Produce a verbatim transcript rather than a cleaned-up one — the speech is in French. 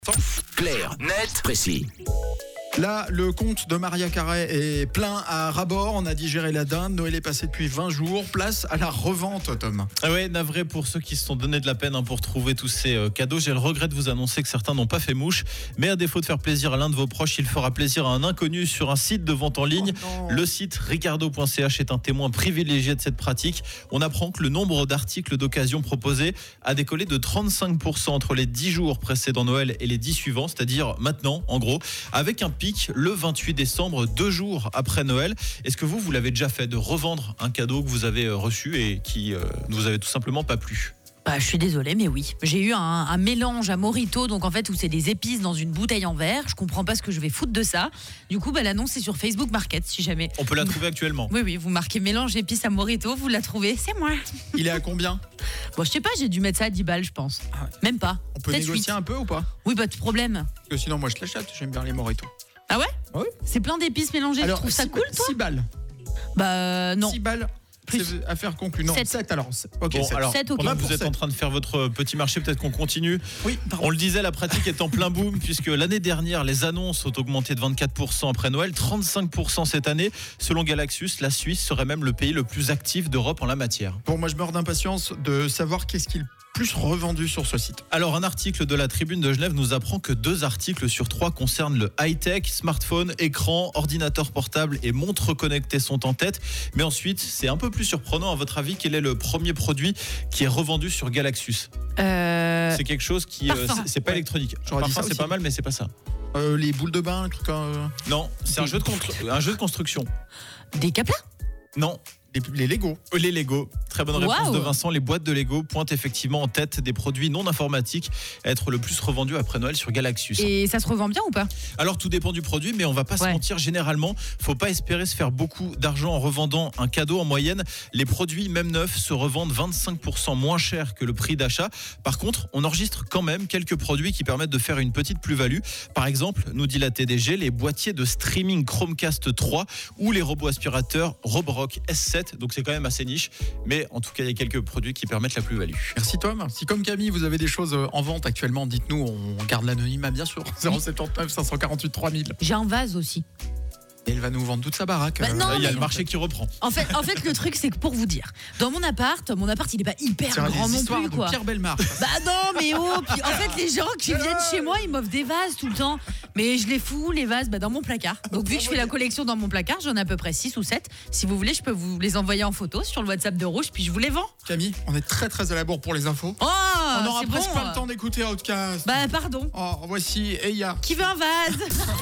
Clair, net, précis. Là, le compte de Maria Carré est plein à ras-bord. On a digéré la dinde. Noël est passé depuis vingt jours. Place à la revente, Tom. Ah ouais, navré pour ceux qui se sont donné de la peine hein, pour trouver tous ces euh, cadeaux. J'ai le regret de vous annoncer que certains n'ont pas fait mouche. Mais à défaut de faire plaisir à l'un de vos proches, il fera plaisir à un inconnu sur un site de vente en ligne. Oh le site ricardo point c h est un témoin privilégié de cette pratique. On apprend que le nombre d'articles d'occasion proposés a décollé de trente-cinq pour cent entre les dix jours précédant Noël et les dix suivants, c'est-à-dire maintenant, en gros, avec un pic le vingt-huit décembre, deux jours après Noël. Est-ce que vous, vous l'avez déjà fait de revendre un cadeau que vous avez reçu et qui euh, ne vous avait tout simplement pas plu ? Bah, je suis désolée, mais oui. J'ai eu un, un mélange à Morito, donc en fait, où c'est des épices dans une bouteille en verre. Je comprends pas ce que je vais foutre de ça. Du coup, bah, l'annonce est sur Facebook Market, si jamais. On peut la trouver actuellement. Oui, oui, vous marquez mélange épices à Morito, vous la trouvez, c'est moi. Il est à combien ? Bon, je sais pas, j'ai dû mettre ça à dix balles, je pense. Ah ouais. Même pas. On peut Peut-être négocier huit. un peu ou pas ? Oui, pas de problème. Parce que sinon, moi, je l'achète. J'aime bien les Morito. Ah ouais ? Oui. C'est plein d'épices mélangées, tu trouves ça cool, toi ? six balles. Bah, non. six balles. Plus. C'est affaire conclue. Non, Sept. sept alors. Ok, Bon, sept. alors, sept, ok. pendant que Pour vous êtes sept. en train de faire votre petit marché, peut-être qu'on continue. Oui, pardon. On le disait, la pratique est en plein boom puisque l'année dernière, les annonces ont augmenté de vingt-quatre pour cent après Noël, trente-cinq pour cent cette année. Selon Galaxus, la Suisse serait même le pays le plus actif d'Europe en la matière. Bon, moi, je meurs d'impatience de savoir qu'est-ce qu'il plus revendu sur ce site. Alors, un article de la Tribune de Genève nous apprend que deux articles sur trois concernent le high-tech, smartphone, écran, ordinateur portable et montre connectée sont en tête. Mais ensuite, c'est un peu plus surprenant. À votre avis, quel est le premier produit qui est revendu sur Galaxus ? Euh... C'est quelque chose qui, euh, Parfum. c'est, c'est pas Ouais. électronique. J'aurais dit Parfum, ça c'est aussi. pas mal, mais c'est pas ça. Euh, les boules de bain, le truc. euh, Non, c'est un jeu de, constru- un jeu de construction. Des caplas ? Non. les, les Lego. Les Lego, très bonne réponse Waouh. de Vincent. Les boîtes de Lego pointent effectivement en tête des produits non informatiques à être le plus revendus après Noël sur Galaxus. Et ça se revend bien ou pas ? Alors tout dépend du produit, mais on va pas se Ouais. mentir, généralement, faut pas espérer se faire beaucoup d'argent en revendant un cadeau. En moyenne, les produits même neufs se revendent vingt-cinq pour cent moins cher que le prix d'achat. Par contre, on enregistre quand même quelques produits qui permettent de faire une petite plus-value. Par exemple, nous dit la T D G, les boîtiers de streaming Chromecast trois ou les robots aspirateurs Roborock S sept. Donc c'est quand même assez niche, mais en tout cas, il y a quelques produits qui permettent la plus-value. Merci Tom. Si comme Camille, vous avez des choses en vente actuellement, dites-nous, on garde l'anonymat bien sûr. zéro sept neuf cinq cent quarante-huit trois mille. J'ai un vase aussi. Et elle va nous vendre toute sa baraque. Bah euh, non, il y a mais- le marché qui reprend. En fait, en fait, le truc, c'est que pour vous dire, dans mon appart, mon appart, il est pas hyper c'est grand des non histoires plus, de quoi. Pierre Bellemare. Bah non, mais oh, puis en fait, les gens qui viennent chez moi, ils m'offrent des vases tout le temps. Mais je les fous, les vases, bah, dans mon placard. Donc, vu que je fais la collection dans mon placard, j'en ai à peu près six ou sept. Si vous voulez, je peux vous les envoyer en photo sur le WhatsApp de Rouge, puis je vous les vends. Camille, on est très très à la bourre pour les infos. Oh, on aura c'est presque bon. pas le temps d'écouter Outcast. Bah, pardon. Oh, voici Eya. Qui veut un vase ?